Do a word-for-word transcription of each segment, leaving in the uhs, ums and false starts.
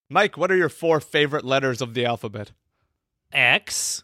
Mike, what are your four favorite letters of the alphabet? X.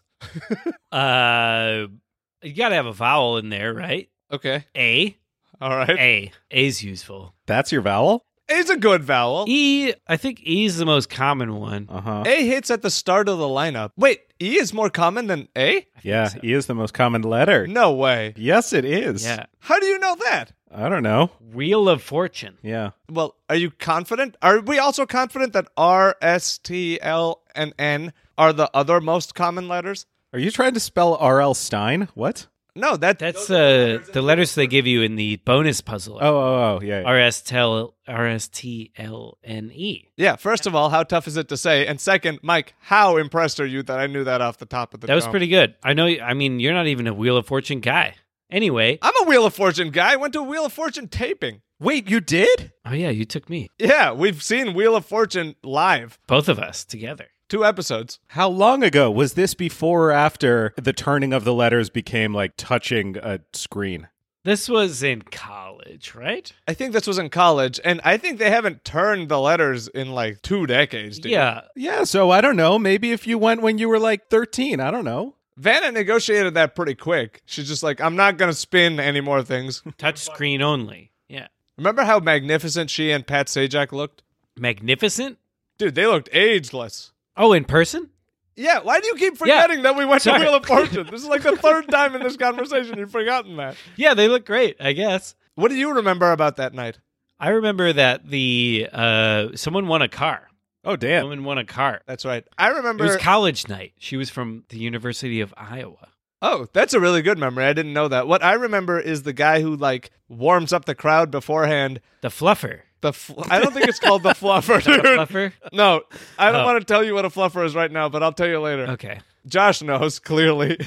uh, you got to have a vowel in there, right? Okay. A. All right. A. A's useful. That's your vowel? A's a good vowel. E. I think E is the most common one. Uh-huh. A hits at the start of the lineup. Wait, E is more common than A? Yeah, so. E is the most common letter. No way. Yes, it is. Yeah. How do you know that? I don't know. Wheel of Fortune. Yeah. Well, are you confident? Are we also confident that R, S, T, L, and N are the other most common letters? Are you trying to spell R L Stein? What? No, that That's uh, the letters they give you in the bonus puzzle. Oh, oh, oh, yeah. yeah. R S T L R S T L N E. Yeah, first of all, how tough is it to say? And second, Mike, how impressed are you that I knew that off the top of the That was dome? pretty good. I know, I mean, you're not even a Wheel of Fortune guy. Anyway. I'm a Wheel of Fortune guy. I went to a Wheel of Fortune taping. Wait, you did? Oh, yeah, you took me. Yeah, we've seen Wheel of Fortune live. Both of us together. Two episodes. How long ago? Was this before or after the turning of the letters became like touching a screen? This was in college, right? I think this was in college, and I think they haven't turned the letters in like two decades, dude. Yeah. Yeah, so I don't know. Maybe if you went when you were like thirteen, I don't know. Vanna negotiated that pretty quick. She's just like, I'm not going to spin any more things. Touch screen only. Yeah. Remember how magnificent she and Pat Sajak looked? Magnificent? Dude, they looked ageless. Oh, in person? Yeah, why do you keep forgetting that we went Sorry. to Wheel of Fortune? This is like the third time in this conversation you've forgotten that. Yeah, they look great, I guess. What do you remember about that night? I remember that the uh, someone won a car. Oh, damn. Someone won a car. That's right. I remember... It was college night. She was from the University of Iowa. Oh, that's a really good memory. I didn't know that. What I remember is the guy who, like, warms up the crowd beforehand. The fluffer. The fl- I don't think it's called the fluffer, dude. The fluffer? No, I don't Oh. want to tell you what a fluffer is right now, but I'll tell you later. Okay. Josh knows, clearly.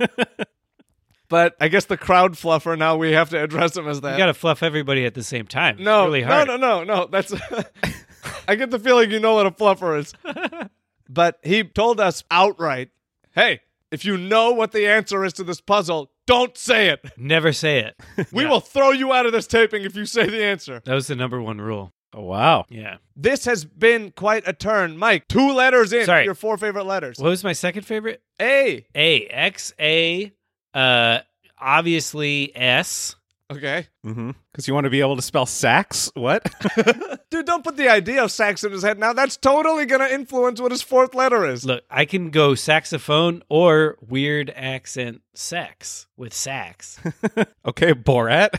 But I guess the crowd fluffer, now we have to address him as that. You got to fluff everybody at the same time. It's no, really hard. no, no, no, no. That's. I get the feeling you know what a fluffer is. But he told us outright, hey, if you know what the answer is to this puzzle, don't say it. Never say it. We Yeah. will throw you out of this taping if you say the answer. That was the number one rule. Oh, wow. Yeah. This has been quite a turn. Mike, two letters in. Sorry. Your four favorite letters. What was my second favorite? A. A. X. A. Uh, obviously S. Okay. Mm-hmm. Because you want to be able to spell sax? What? Dude, don't put the idea of sax in his head now. That's totally going to influence what his fourth letter is. Look, I can go saxophone or weird accent sex with sax. Okay, Borat.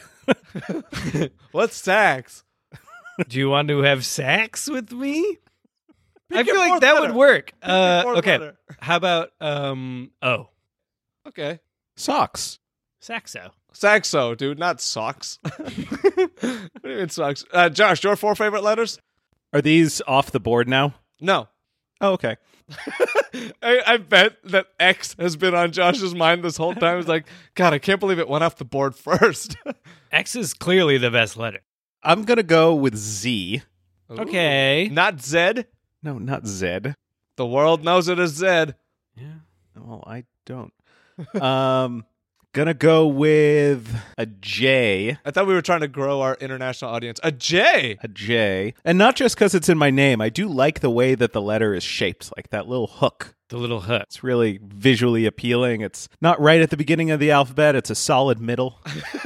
What's sax? Do you want to have sex with me? Pick I your feel like fourth that letter. would work. Pick your Uh, fourth okay. letter. How about um O? Okay. Socks. Saxo. Saxo, dude, not socks. What do you mean socks? Uh, Josh, your four favorite letters? Are these off the board now? No. Oh, okay. I, I bet that X has been on Josh's mind this whole time. He's like, God, I can't believe it went off the board first. X is clearly the best letter. I'm going to go with Z. Okay. Not Z. No, not Z. The world knows it as Z. Yeah. Well, I don't. um, gonna go with a J. I thought we were trying to grow our international audience. A J. A J. And not just because it's in my name. I do like the way that the letter is shaped, like that little hook. The little hook. It's really visually appealing. It's not right at the beginning of the alphabet. It's a solid middle.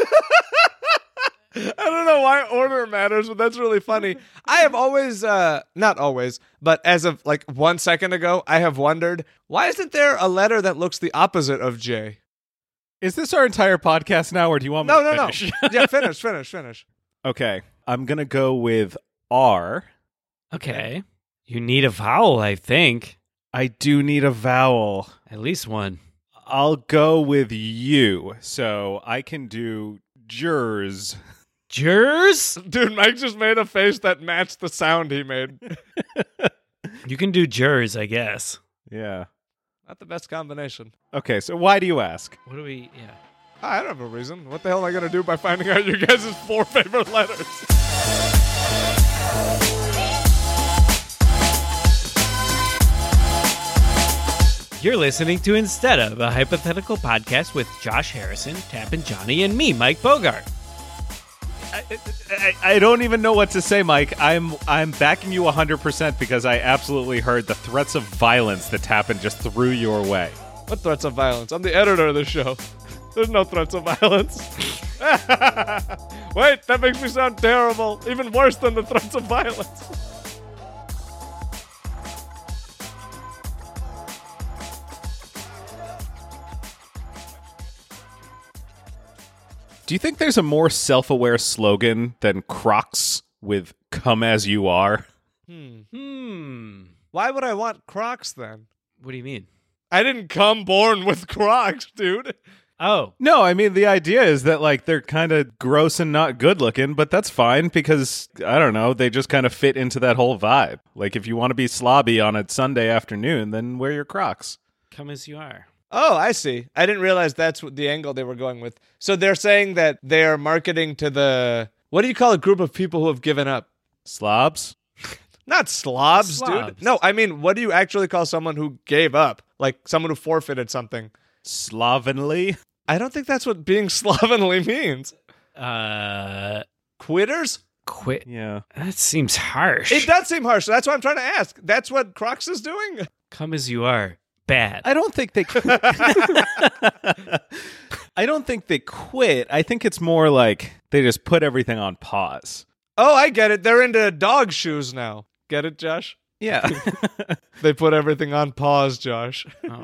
I don't know why order matters, but that's really funny. I have always, uh, not always, but as of like one second ago, I have wondered, why isn't there a letter that looks the opposite of J? Is this our entire podcast now, or do you want me No, to no, finish? no. Yeah, finish, finish, finish. Okay. I'm going to go with R. Okay. You need a vowel, I think. I do need a vowel. At least one. I'll go with U. So I can do jers. Jers? Dude, Mike just made a face that matched the sound he made. You can do jers, I guess. Yeah. Not the best combination. Okay, so why do you ask? What do we, yeah. I don't have a reason. What the hell am I going to do by finding out your guys' four favorite letters? You're listening to Instead of, a hypothetical podcast with Josh Harrison, Tappin' Johnny, and me, Mike Bogart. I, I, I don't even know what to say, Mike. I'm I'm backing you one hundred percent because I absolutely heard the threats of violence that happened just threw your way. What threats of violence? I'm the editor of the show. There's no threats of violence. Wait, that makes me sound terrible. Even worse than the threats of violence. Do you think there's a more self-aware slogan than Crocs with "Come as you are"? Hmm. Hmm. Why would I want Crocs then? What do you mean? I didn't come born with Crocs, dude. Oh. No, I mean, the idea is that, like, they're kind of gross and not good looking, but that's fine because, I don't know, they just kind of fit into that whole vibe. Like, if you want to be slobby on a Sunday afternoon, then wear your Crocs. Come as you are. Oh, I see. I didn't realize that's what the angle they were going with. So they're saying that they're marketing to the, what do you call a group of people who have given up? Slobs? Not slobs, Slobs. dude. No, I mean, what do you actually call someone who gave up? Like someone who forfeited something. Slovenly? I don't think that's what being slovenly means. Uh, Quitters? quit. Yeah. That seems harsh. It does seem harsh. That's what I'm trying to ask. That's what Crocs is doing? Come as you are. Bad. I don't think they I don't think they quit. I think it's more like they just put everything on pause. Oh, I get it. They're into dog shoes now. Get it, Josh? Yeah. They put everything on pause, Josh. Oh.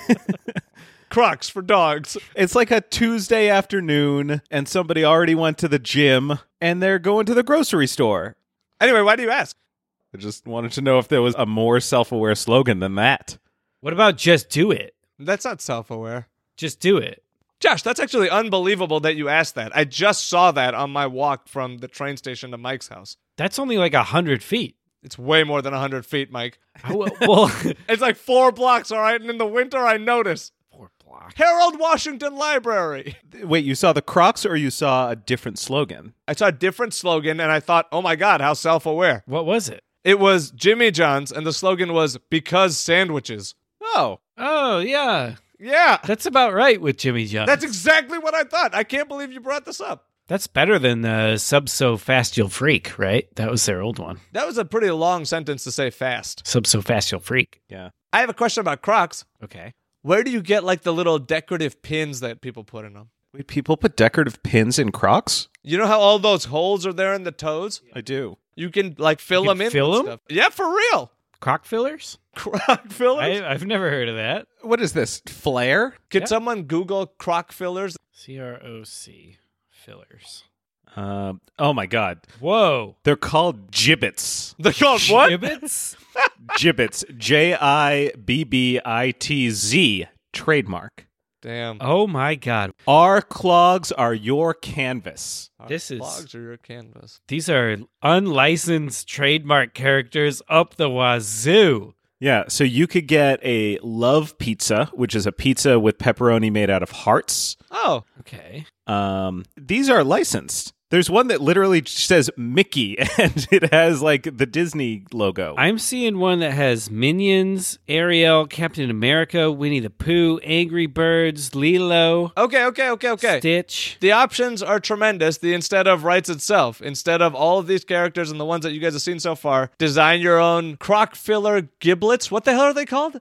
Crocs for dogs. It's like a Tuesday afternoon and somebody already went to the gym and they're going to the grocery store. Anyway, why do you ask? I just wanted to know if there was a more self-aware slogan than that. What about just do it? That's not self-aware. Just do it. Josh, that's actually unbelievable that you asked that. I just saw that on my walk from the train station to Mike's house. That's only like a hundred feet. It's way more than one hundred feet, Mike. I will- well, It's like four blocks, all right? And in the winter, I notice. four blocks. Harold Washington Library. Wait, you saw the Crocs or you saw a different slogan? I saw a different slogan, and I thought, oh my God, how self-aware. What was it? It was Jimmy John's, and the slogan was, because sandwiches. Oh. Oh yeah, Yeah, that's about right with Jimmy John's. that's exactly what I thought. I can't believe you brought this up. That's better than uh, Sub So Fast You'll Freak, right? That was their old one. That was a pretty long sentence to say fast. Sub So Fast You'll Freak. Yeah. I have a question about Crocs. Okay. Where do you get like the little decorative pins that people put in them? Wait, people put decorative pins in Crocs? You know how all those holes are there in the toes? I do. You can like fill You can them in. fill with 'em? Stuff. Yeah, for real. Croc fillers? Croc fillers. I, I've never heard of that. What is this? Flare? Could Yeah. someone Google Croc fillers? C R O C fillers. Uh, oh my God. Whoa. They're called gibbets. They're called what? Gibbets? Gibbets. J I B B I T Z. Trademark. Damn. Oh my God. Our clogs are your canvas. Our this is- clogs or your canvas. These are unlicensed trademark characters up the wazoo. Yeah, so you could get a love pizza, which is a pizza with pepperoni made out of hearts. Oh, Okay. Um, these are licensed. There's one that literally says Mickey, and it has like the Disney logo. I'm seeing one that has Minions, Ariel, Captain America, Winnie the Pooh, Angry Birds, Lilo, okay, okay, okay, okay. Stitch. The options are tremendous. The instead of writes itself. Instead of all of these characters and the ones that you guys have seen so far, design your own croc filler giblets. What the hell are they called?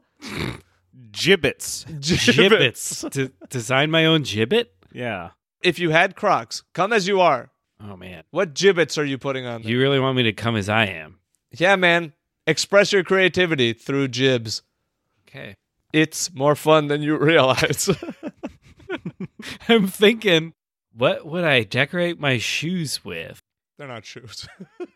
Gibbets. Gibbets. D- design my own gibbet? Yeah. If you had Crocs, come as you are. Oh, man. What gibbets are you putting on there? You really want me to come as I am? Yeah, man. Express your creativity through jibs. Okay. It's more fun than you realize. I'm thinking, what would I decorate my shoes with? They're not shoes.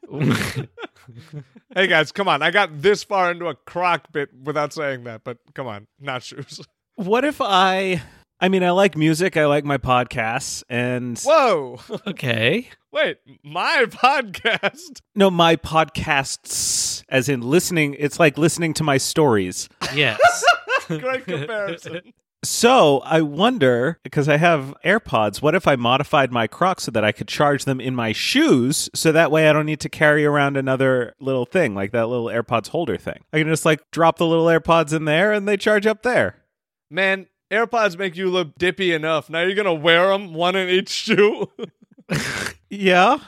Hey, guys, come on. I got this far into a Croc bit without saying that, but come on. Not shoes. What if I... I mean, I like music. I like my podcasts. And... Whoa. Okay. Wait, my podcast? No, my podcasts, as in listening. It's like listening to my stories. Yes. Great comparison. So I wonder, because I have AirPods, what if I modified my Crocs so that I could charge them in my shoes, so that way I don't need to carry around another little thing, like that little AirPods holder thing. I can just like drop the little AirPods in there and they charge up there. Man, AirPods make you look dippy enough. Now you're going to wear them, one in each shoe? Yeah.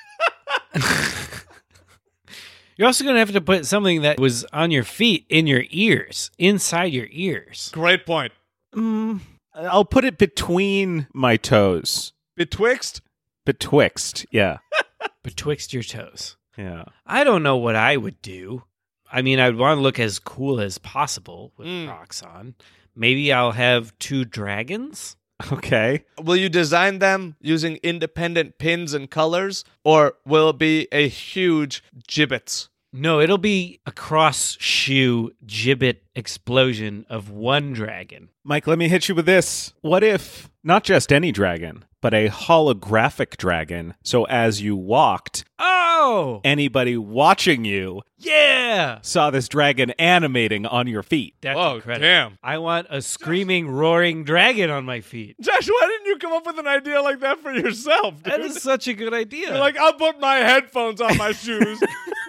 You're also going to have to put something that was on your feet in your ears, inside your ears. Great point. Mm, I'll put it between my toes. Betwixt? Betwixt, yeah. Betwixt your toes. Yeah. I don't know what I would do. I mean, I'd want to look as cool as possible with Mm. Crocs on. Maybe I'll have two dragons. Okay. Will you design them using independent pins and colors, or will it be a huge gibbets? No, it'll be a cross shoe gibbet explosion of one dragon. Mike, let me hit you with this. What if not just any dragon, but a holographic dragon? So as you walked, Oh! anybody watching you Yeah! saw this dragon animating on your feet. That's Oh, incredible. damn. I want a screaming, roaring dragon on my feet. Josh, why didn't you come up with an idea like that for yourself, dude? That is such a good idea. You're like, I'll put my headphones on my shoes.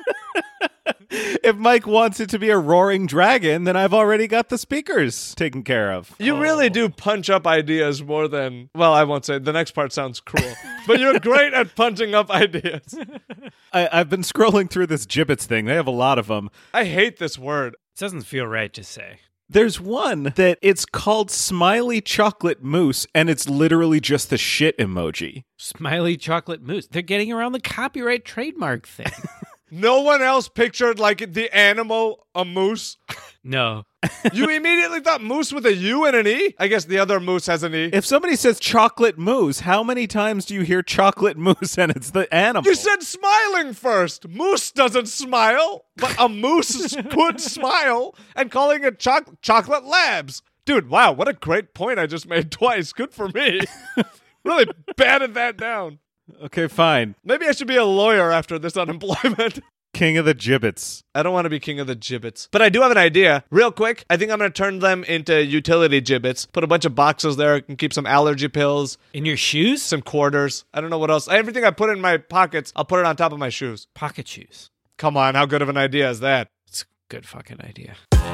If Mike wants it to be a roaring dragon, then I've already got the speakers taken care of. You really do punch up ideas more than, well, I won't say, the next part sounds cruel. But you're great at punching up ideas. I, I've been scrolling through this gibbets thing. They have a lot of them. I hate this word. It doesn't feel right to say. There's one that it's called Smiley Chocolate Mousse, and it's literally just the shit emoji. Smiley chocolate mousse. They're getting around the copyright trademark thing. No one else pictured, like, the animal, a moose. No. You immediately thought moose with a U and an E? I guess the other moose has an E. If somebody says chocolate mousse, how many times do you hear chocolate mousse and it's the animal? You said smiling first. Moose doesn't smile, but a moose could smile, and calling it choc- chocolate labs. Dude, wow, what a great point I just made twice. Good for me. Really batted that down. Okay, fine. Maybe I should be a lawyer after this unemployment. King of the gibbets. I don't want to be king of the gibbets. But I do have an idea. Real quick, I think I'm going to turn them into utility gibbets. Put a bunch of boxes there. I can keep some allergy pills, In your shoes? some quarters. I don't know what else. Everything I put in my pockets, I'll put it on top of my shoes. Pocket shoes. Come on, how good of an idea is that? It's a good fucking idea.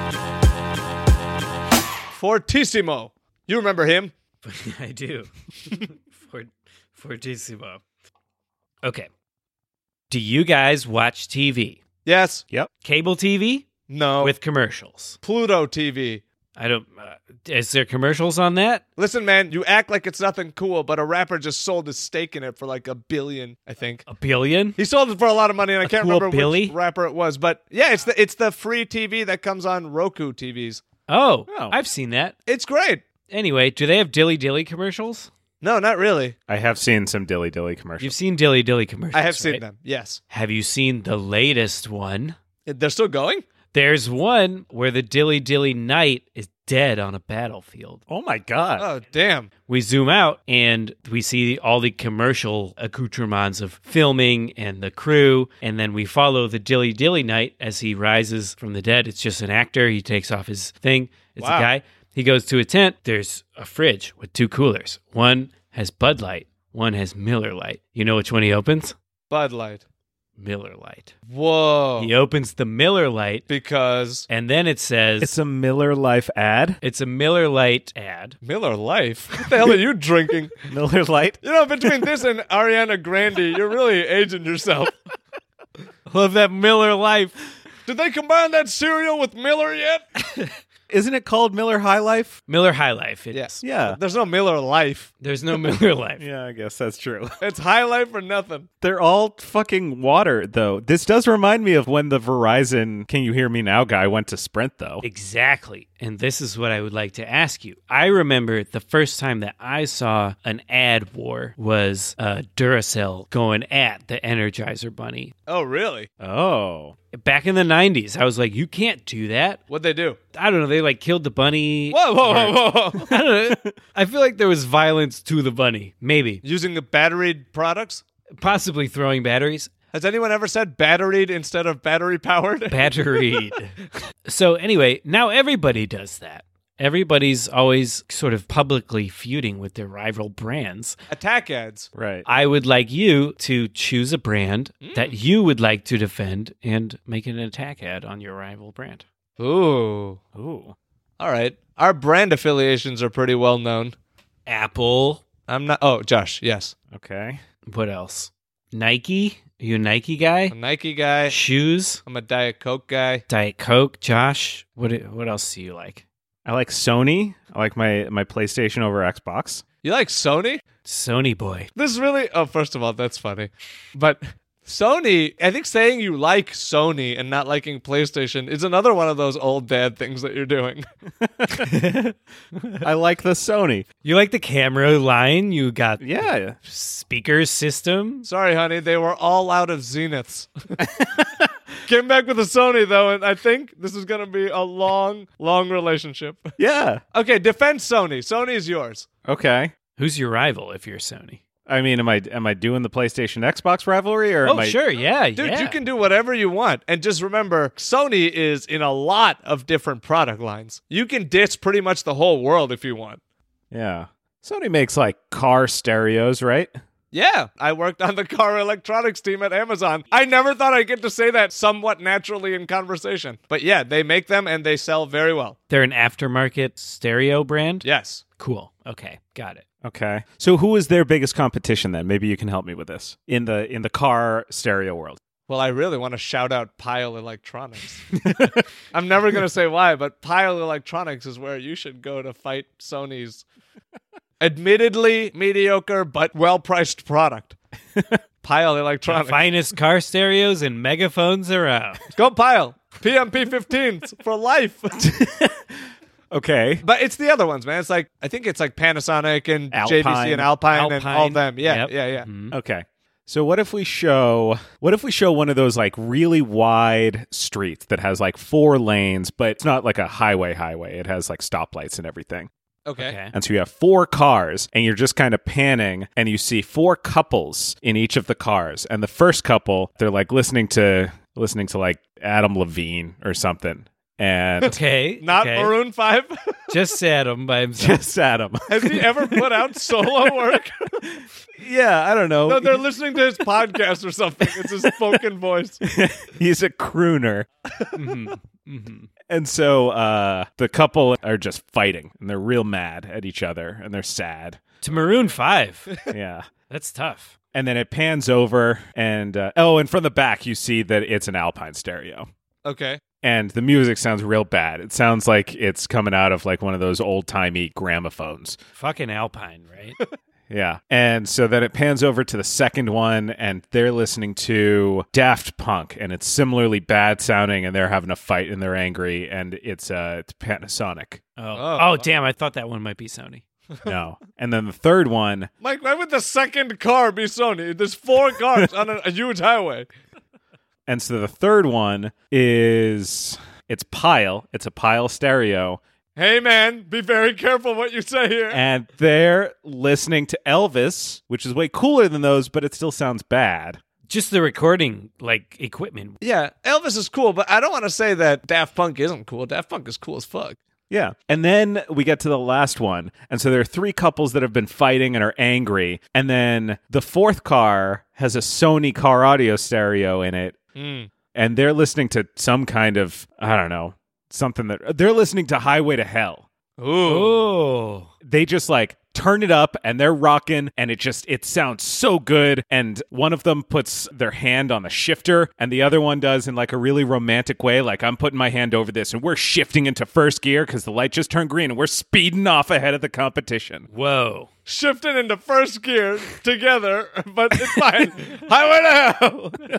Fortissimo. You remember him? I do. Fort, Fortissimo. Okay. Do you guys watch T V? Yes. Yep. Cable T V No. with commercials? Pluto T V. I don't. Uh, is there commercials on that? Listen, man, you act like it's nothing cool, but a rapper just sold his stake in it for like a billion, I think. A billion? He sold it for a lot of money, and I can't cool remember Billy? which rapper it was. But yeah, it's the it's the free T V that comes on Roku T Vs. Oh, Oh. I've seen that. It's great. Anyway, do they have Dilly Dilly commercials? No, not really. I have seen some Dilly Dilly commercials. You've seen Dilly Dilly commercials. I have seen right? them. Yes. Have you seen the latest one? They're still going? There's one where the Dilly Dilly Knight is dead on a battlefield. Oh my god. Oh, damn. We zoom out and we see all the commercial accoutrements of filming and the crew, and then we follow the Dilly Dilly Knight as he rises from the dead. It's just an actor. He takes off his thing. It's Wow. a guy. He goes to a tent. There's a fridge with two coolers. One has Bud Light. One has Miller Lite. You know which one he opens? Bud Light. Miller Lite. Whoa. He opens the Miller Lite, Because and then it says It's a Miller Life ad. it's a Miller Lite ad. Miller Life? What the hell are you drinking? Miller Lite. You know, between this and Ariana Grande, you're really aging yourself. Love that Miller Life. Did they combine that cereal with Miller yet? Isn't it called Miller High Life? Miller High Life. It's, Yes. Yeah. There's no Miller Life. There's no Miller Life. Yeah, I guess that's true. It's High Life or nothing. They're all fucking water, though. This does remind me of when the Verizon Can You Hear Me Now guy went to Sprint, though. Exactly. And this is what I would like to ask you. I remember the first time that I saw an ad war was uh, Duracell going at the Energizer Bunny. Oh, really? Oh. Back in the nineties, I was like, you can't do that. What'd they do? I don't know. They like killed the bunny. Whoa, whoa, or- whoa, whoa, whoa. I don't know. I feel like there was violence to the bunny. Maybe. Using the batteried products? Possibly throwing batteries. Has anyone ever said batteried instead of battery powered? Batteried. So anyway, now everybody does that. Everybody's always sort of publicly feuding with their rival brands. Attack ads. Right. I would like you to choose a brand Mm. that you would like to defend and make an attack ad on your rival brand. Ooh. Ooh. All right. Our brand affiliations are pretty well known. Apple. I'm not. Oh, Josh, yes. Okay. What else? Nike? Are you a Nike guy? A Nike guy. Shoes? I'm a Diet Coke guy. Diet Coke? Josh? What What else do you like? I like Sony. I like my, my PlayStation over Xbox. You like Sony? Sony boy. This is really. Oh, first of all, that's funny. But Sony, I think saying you like Sony and not liking PlayStation is another one of those old dad things that you're doing. I like the Sony. You like the camera line? You got Yeah. speakers system? Sorry, honey, they were all out of Zeniths. Came back with a Sony, though, and I think this is going to be a long, long relationship. Yeah. Okay, defend Sony. Sony is yours. Okay. Who's your rival if you're Sony? I mean, am I am I doing the PlayStation Xbox rivalry or Oh, am I sure. Yeah. Dude, yeah. you can do whatever you want. And just remember, Sony is in a lot of different product lines. You can diss pretty much the whole world if you want. Yeah. Sony makes like car stereos, right? Yeah, I worked on the car electronics team at Amazon. I never thought I'd get to say that somewhat naturally in conversation. But yeah, they make them and they sell very well. They're an aftermarket stereo brand? Yes. Cool. Okay. Got it. Okay. So who is their biggest competition then? Maybe you can help me with this. In the in the car stereo world. Well, I really want to shout out Pile Electronics. I'm never going to say why, but Pile Electronics is where you should go to fight Sony's admittedly mediocre but well-priced product. Pile The Electronics. finest car stereos and megaphones around. Go Pile. P M P fifteens for life. Okay. But it's the other ones, man. It's like, I think it's like Panasonic and J V C Alpine. and Alpine, and all Alpine. them. Yeah, Yep. yeah, yeah. Mhm. Okay. So what if we show what if we show one of those like really wide streets that has like four lanes, but it's not like a highway highway. It has like stoplights and everything. Okay. Okay. And so you have four cars and you're just kind of panning and you see four couples in each of the cars. And the first couple, they're like listening to listening to like Adam Levine or something. And Okay. Not okay. Maroon five? Just Adam by himself. just Adam. Has he ever put out solo work? Yeah, I don't know. No, they're listening to his podcast or something. It's his spoken voice. He's a crooner. Mhm. Mhm. And so uh, the couple are just fighting and they're real mad at each other and they're sad. To Maroon five. Yeah. That's tough. And then it pans over and, uh, oh, and from the back, you see that it's an Alpine stereo. Okay. And the music sounds real bad. It sounds like it's coming out of like one of those old-timey gramophones. Fucking Alpine, right? Yeah. And so then it pans over to the second one, and they're listening to Daft Punk, and it's similarly bad sounding, and they're having a fight, and they're angry, and it's uh, it's Panasonic. Oh. Oh. oh, damn. I thought that one might be Sony. No. And then the third one, Mike, why would the second car be Sony? There's four cars on a, a huge highway. and so the third one is, it's Pile. It's a Pile stereo, Hey, man, be very careful what you say here. and they're listening to Elvis, which is way cooler than those, but it still sounds bad. Just the recording, like, equipment. Yeah, Elvis is cool, but I don't want to say that Daft Punk isn't cool. Daft Punk is cool as fuck. Yeah. And then we get to the last one. And so there are three couples that have been fighting and are angry. And then the fourth car has a Sony car audio stereo in it. Mm. And they're listening to some kind of, I don't know, something that they're listening to Highway to Hell. Ooh. Oh. They just like turn it up and they're rocking and it just, it sounds so good. And one of them puts their hand on the shifter and the other one does in like a really romantic way. Like, I'm putting my hand over this and we're shifting into first gear because the light just turned green and we're speeding off ahead of the competition. Whoa. Shifting into first gear together, but it's fine. Highway to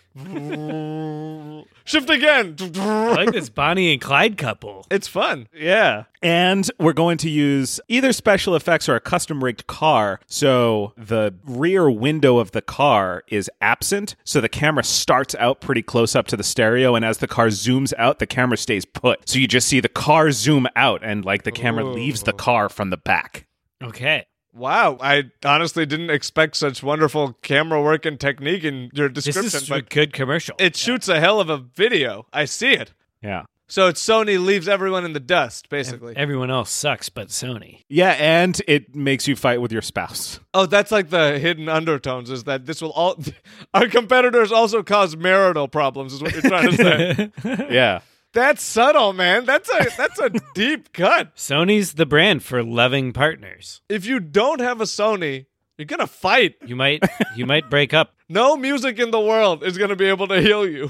hell. Shift again. I like this Bonnie and Clyde couple. It's fun. Yeah. And we're going to use either special effects or a custom rigged car. So the rear window of the car is absent. So the camera starts out pretty close up to the stereo. And as the car zooms out, the camera stays put. So you just see the car zoom out and like the camera Ooh. leaves the car from the back. Okay. Wow, I honestly didn't expect such wonderful camera work and technique in your This description, is a but good commercial. it shoots a hell of a video. I see it. Yeah. So it's Sony leaves everyone in the dust, basically. Everyone else sucks but Sony. Yeah. And it makes you fight with your spouse. Oh, that's like the hidden undertones, is that this will all... Our competitors also cause marital problems, is what you're trying to say. Yeah. That's subtle, man. That's a that's a deep cut. Sony's the brand for loving partners. If you don't have a Sony, You're gonna fight. You might you might break up. No music in the world is gonna be able to heal you.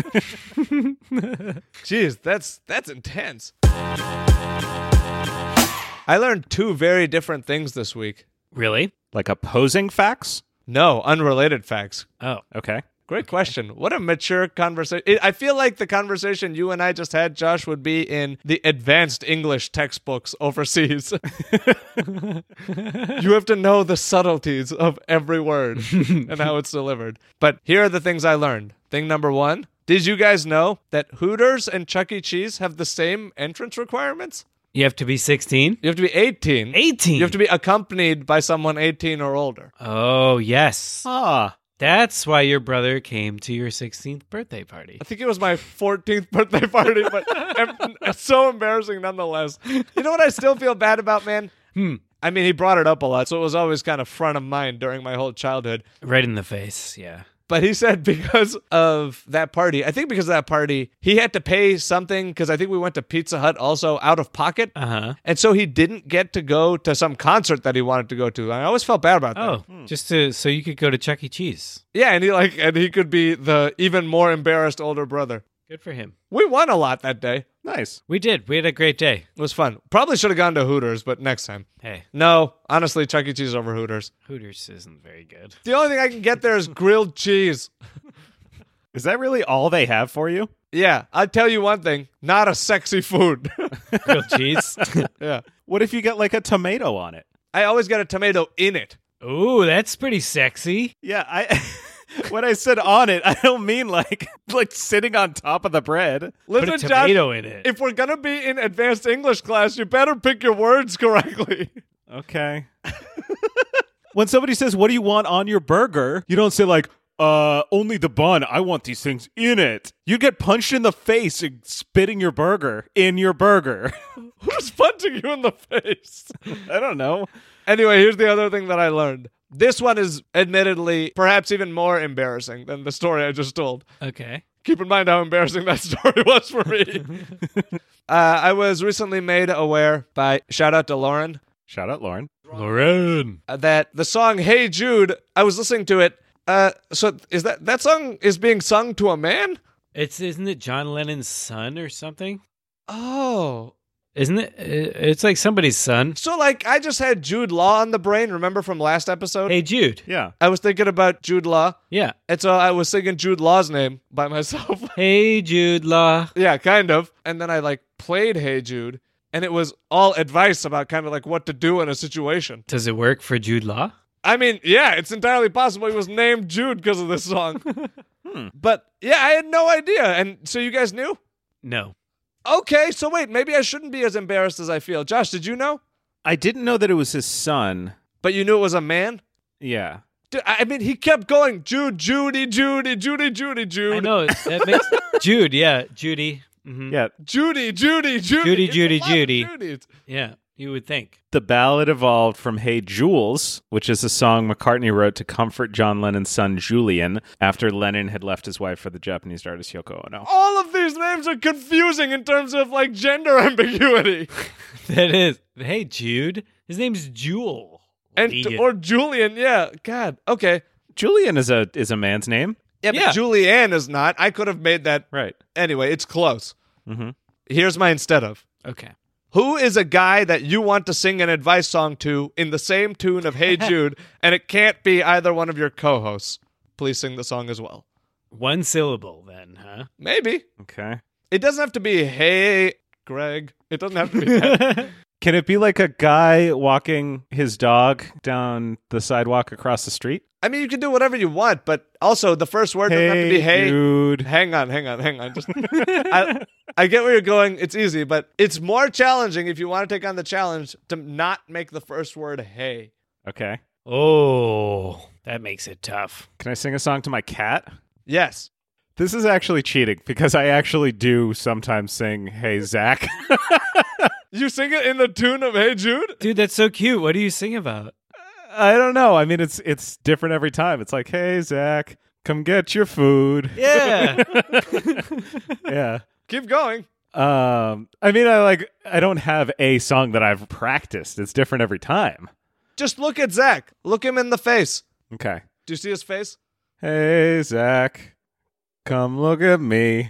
Jeez, that's that's intense. I learned two very different things this week. Really? Like opposing facts? No, unrelated facts. Oh. Okay. Great question. What a mature conversation. I feel like the conversation you and I just had, Josh, would be in the advanced English textbooks overseas. You have to know the subtleties of every word and how it's delivered. But here are the things I learned. Thing number one, did you guys know that Hooters and Chuck E. Cheese have the same entrance requirements? You have to be sixteen? You have to be eighteen. eighteen? You have to be accompanied by someone eighteen or older. Oh, yes. Ah. That's why your brother came to your sixteenth birthday party. I think it was my fourteenth birthday party, but it's so embarrassing nonetheless. You know what I still feel bad about, man? Hmm. I mean, he brought it up a lot, so it was always kind of front of mind during my whole childhood. Right in the face, yeah. But he said because of that party, I think because of that party, he had to pay something because I think we went to Pizza Hut also out of pocket. Uh-huh. And so he didn't get to go to some concert that he wanted to go to. I always felt bad about that. Oh, just to so you could go to Chuck E. Cheese. Yeah, and he like and he could be the even more embarrassed older brother. Good for him. We won a lot that day. Nice. We did. We had a great day. It was fun. Probably should have gone to Hooters, but next time. Hey, No, honestly, Chuck E. Cheese over Hooters. Hooters isn't very good. The only thing I can get there is grilled cheese. Is that really all they have for you? Yeah, I'll tell you one thing. Not a sexy food. Grilled cheese? Yeah. What if you get like a tomato on it? I always get a tomato in it. Ooh, that's pretty sexy. Yeah, I when I said on it, I don't mean like like sitting on top of the bread. Put Listen, a Josh, tomato in it. if we're going to be in advanced English class, you better pick your words correctly. Okay. When somebody says, "What do you want on your burger?" you don't say like, Uh, only the bun. I want these things in it. You'd get punched in the face and spitting your burger in your burger. Who's punching you in the face? I don't know. Anyway, here's the other thing that I learned. This one is admittedly perhaps even more embarrassing than the story I just told. Okay. Keep in mind how embarrassing that story was for me. uh, I was recently made aware by, shout out to Lauren, Shout out, Lauren. Lauren. uh, that the song Hey Jude, I was listening to it. Uh, so is that, that song is being sung to a man? It's isn't it John Lennon's son or something? Oh. Isn't it? It's like somebody's son. So like I just had Jude Law on the brain, remember from last episode? Hey Jude. Yeah. I was thinking about Jude Law, Yeah. and so I was singing Jude Law's name by myself. Hey Jude Law. Yeah, kind of. And then I like played Hey Jude, and it was all advice about kind of like what to do in a situation. Does it work for Jude Law? I mean, yeah, it's entirely possible he was named Jude because of this song. hmm. But yeah, I had no idea. And so you guys knew? No. Okay, so wait, maybe I shouldn't be as embarrassed as I feel. Josh, did you know? I didn't know that it was his son. But you knew it was a man? Yeah. Dude, I mean, he kept going, Jude, Judy, Judy, Judy, Judy, Jude. I know. That makes Jude, yeah. Judy. Mm-hmm. Yeah. Judy, Judy, Judy. Judy, It's Judy, a lot of Judy. Judys. Yeah. You would think. The ballad evolved from Hey Jules, which is a song McCartney wrote to comfort John Lennon's son Julian after Lennon had left his wife for the Japanese artist Yoko Ono. All of these names are confusing in terms of like gender ambiguity. That is. Hey Jude. His name's Jewel. And Idiot. or Julian, yeah. God. Okay. Julian is a is a man's name. Yeah, but Yeah. Julianne is not. I could have made that. Right. Anyway, it's close. Mm-hmm. Here's my instead of. Okay. Who is a guy that you want to sing an advice song to in the same tune of Hey Jude, and it can't be either one of your co-hosts? Please sing the song as well. One syllable then, huh? Maybe. Okay. It doesn't have to be Hey Greg. It doesn't have to be that. Can it be like a guy walking his dog down the sidewalk across the street? I mean, you can do whatever you want, but also the first word doesn't have to be hey. dude. Hang on, hang on, hang on. Just I, I get where you're going. It's easy, but it's more challenging if you want to take on the challenge to not make the first word hey. Okay. Oh, that makes it tough. Can I sing a song to my cat? Yes. This is actually cheating because I actually do sometimes sing Hey Zach. You sing it in the tune of Hey Jude? Dude, that's so cute. What do you sing about? I don't know. I mean, it's it's different every time. It's like, hey, Zach, come get your food. Yeah. Yeah. Keep going. Um, I mean, I like, I don't have a song that I've practiced. It's different every time. Just look at Zach. Look him in the face. Okay. Do you see his face? Hey, Zach, come look at me.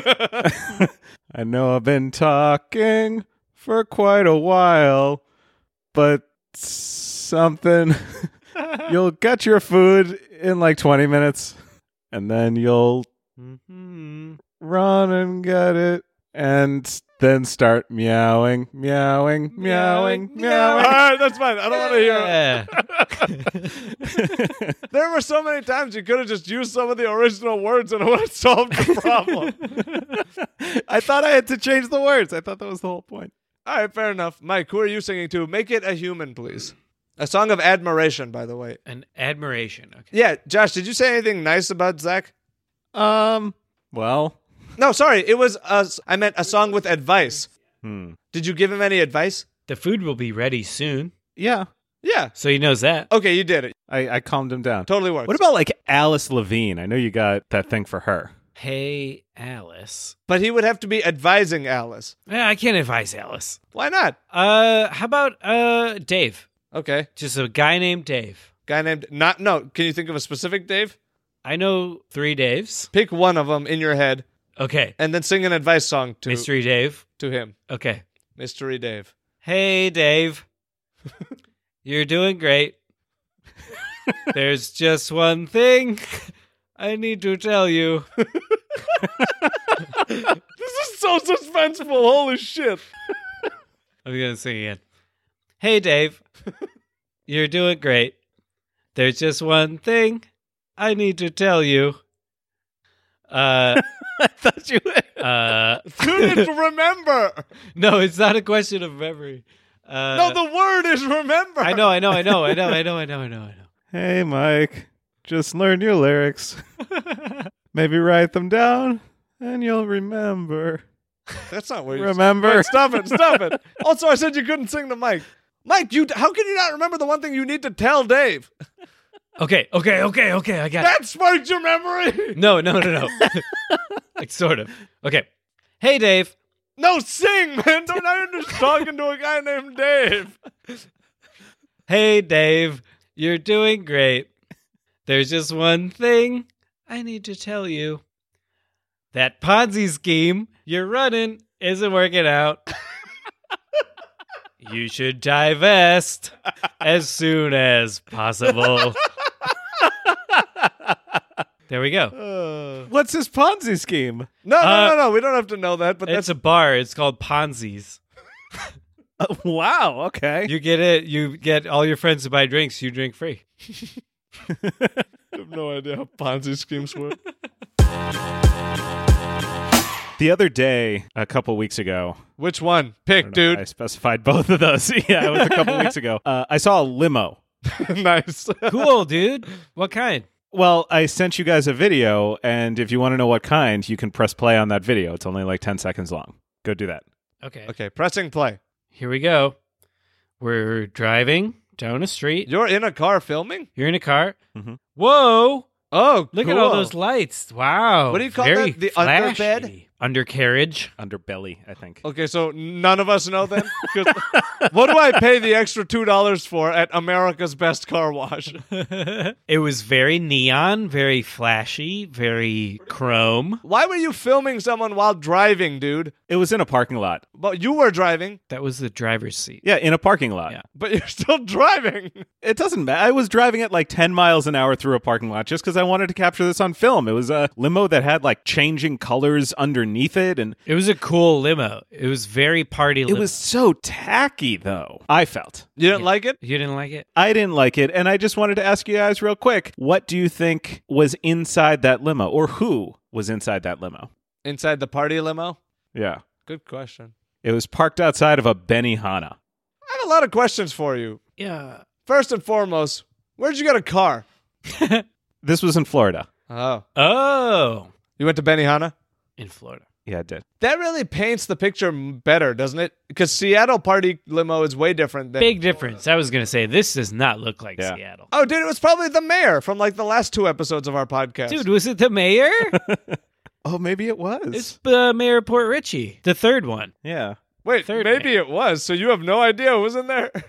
I know I've been talking for quite a while, but something. You'll get your food in like twenty minutes, and then you'll Mm-hmm. run and get it, and then start meowing, meowing, meowing, All meowing. right, that's fine. I don't want to hear it. Yeah. There were so many times you could have just used some of the original words and it would have solved the problem. I thought I had to change the words. I thought that was the whole point. All right, fair enough. Mike, who are you singing to? Make it a human, please. A song of admiration, by the way. An admiration. Okay. Yeah, Josh, did you say anything nice about Zach? Um, well, No, sorry. It was, a, I meant a song with advice. hmm. Did you give him any advice? The food will be ready soon, Yeah, Yeah. so he knows that. Okay, you did it. I, I calmed him down. Totally works. What about like Alice Levine? I know you got that thing for her. Hey, Alice. But he would have to be advising Alice. Yeah, I can't advise Alice. Why not? Uh, how about uh Dave? Okay. Just a guy named Dave. Guy named, not, no, can you think of a specific Dave? I know three Daves. Pick one of them in your head Okay. and then sing an advice song to, Mystery Dave. to him. Okay. Mystery Dave. Hey, Dave. You're doing great. There's just one thing I need to tell you. This is so suspenseful. Holy shit. I'm going to sing again. Hey, Dave. You're doing great. There's just one thing I need to tell you. Uh, I thought you. uh, Dude, it's remember. no, it's not a question of memory. Uh, No, the word is remember. I know, I know, I know, I know, I know, I know, I know, I know. Hey, Mike, just learn your lyrics. Maybe write them down, and you'll remember. That's not what you Remember? Wait, stop it. Stop it. Also, I said you couldn't sing to Mike. Mike, you. How can you not remember the one thing you need to tell Dave? Okay, okay, okay, okay, I got it. That sparked your memory. No, no, no, no. Like, sort of. Okay. Hey, Dave. No, sing, man. Don't now you're just talking to a guy named Dave. Hey, Dave. You're doing great. There's just one thing I need to tell you. That Ponzi scheme you're running isn't working out. You should divest as soon as possible. There we go. Uh, What's his Ponzi scheme? no, no, Uh, no, no. We don't have to know that. But It's that's a bar. It's called Ponzi's. Uh, wow. Okay. You get it. You get all your friends to buy drinks. You drink free. I have no idea how Ponzi schemes work. The other day, a couple weeks ago, Which one? I Pick, don't know if dude. I specified both of those. Yeah, it was a couple weeks ago. Uh, I saw a limo. Nice. Cool, dude. What kind? Well, I sent you guys a video, and if you want to know what kind, you can press play on that video. It's only like ten seconds long. Go do that. Okay. Okay, pressing play. Here we go. We're driving down a street. You're in a car filming? You're in a car. Mhm. Whoa! Oh, Look cool. at all those lights. Wow. What do you call Very that? The flashy. underbed? Undercarriage. Underbelly, I think. Okay, so none of us know then? 'Cause what do I pay the extra two dollars for at America's Best Car Wash? It was very neon, very flashy, very chrome. Why were you filming someone while driving, dude? It was in a parking lot. But you were driving, That was the driver's seat. Yeah, in a parking lot. Yeah. but you're still driving. It doesn't matter. I was driving at like ten miles an hour through a parking lot just because I wanted to capture this on film. It was a limo that had like changing colors underneath it, and It was a cool limo. It was very party limo. it was so tacky, though. I felt. You didn't Yeah. like it? You didn't like it? I didn't like it, and I just wanted to ask you guys real quick, what do you think was inside that limo, or who was inside that limo? Inside the party limo? Yeah. Good question. It was parked outside of a Benihana. I have a lot of questions for you. Yeah. First and foremost, where'd you get a car? This was in Florida. Oh. Oh. You went to Benihana? In Florida. Yeah, it did. That really paints the picture m- better, doesn't it? Because Seattle party limo is way different than... Big difference. I was going to say, this does not look like Yeah. Seattle. Oh, dude, it was probably the mayor from like the last two episodes of our podcast. Dude, was it the mayor? Oh, maybe it was. It's uh, Mayor Port Richie, the third one. yeah. Wait, third maybe it was. So you have no idea who was in there?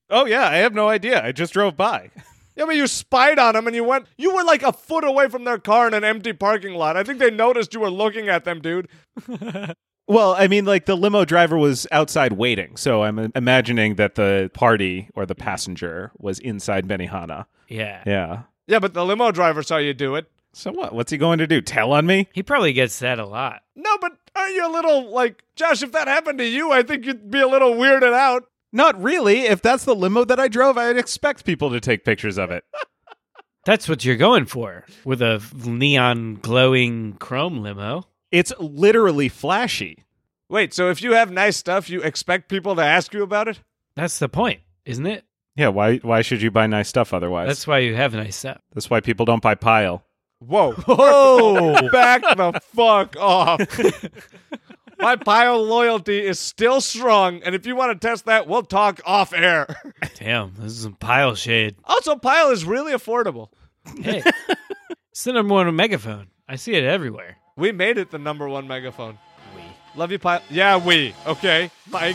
Oh, yeah, I have no idea. I just drove by. Yeah, but you spied on them and you went, you were like a foot away from their car in an empty parking lot. I think they noticed you were looking at them, dude. Well, I mean, like the limo driver was outside waiting, so I'm imagining that the party or the passenger was inside Benihana. Yeah. Yeah. Yeah, but the limo driver saw you do it. So what? What's he going to do? Tell on me? He probably gets that a lot. No, but aren't you a little, like, Josh, if that happened to you, I think you'd be a little weirded out. Not really. If that's the limo that I drove, I'd expect people to take pictures of it. That's what you're going for with a neon glowing chrome limo. It's literally flashy. Wait, so if you have nice stuff, you expect people to ask you about it? That's the point, isn't it? Yeah, why why should you buy nice stuff otherwise? That's why you have nice stuff. That's why people don't buy Pile. Whoa. Whoa. Back the fuck off. My Pile loyalty is still strong, and if you want to test that, we'll talk off air. Damn, this is some pile shade. Also, Pile is really affordable. Hey, it's the number one megaphone. I see it everywhere. We made it the number one megaphone. We. Love you, Pile. Yeah, we. Okay, Mike.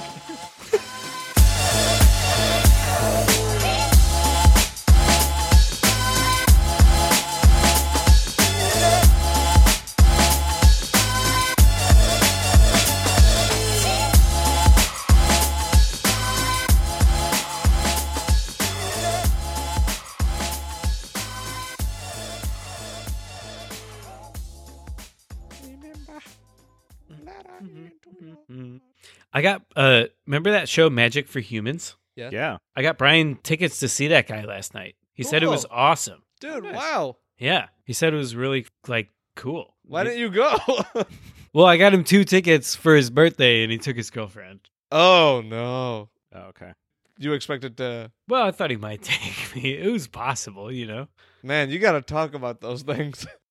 I got, uh, remember that show Magic for Humans? Yeah. Yeah. I got Brian tickets to see that guy last night. He said it was Cool. awesome. Dude, Nice. wow. Yeah. He said it was really, like, cool. Why didn't you go? Well, I got him two tickets for his birthday, and he took his girlfriend. Oh, no. Oh, okay. You expected to... Well, I thought he might take me. It was possible, you know? Man, you got to talk about those things.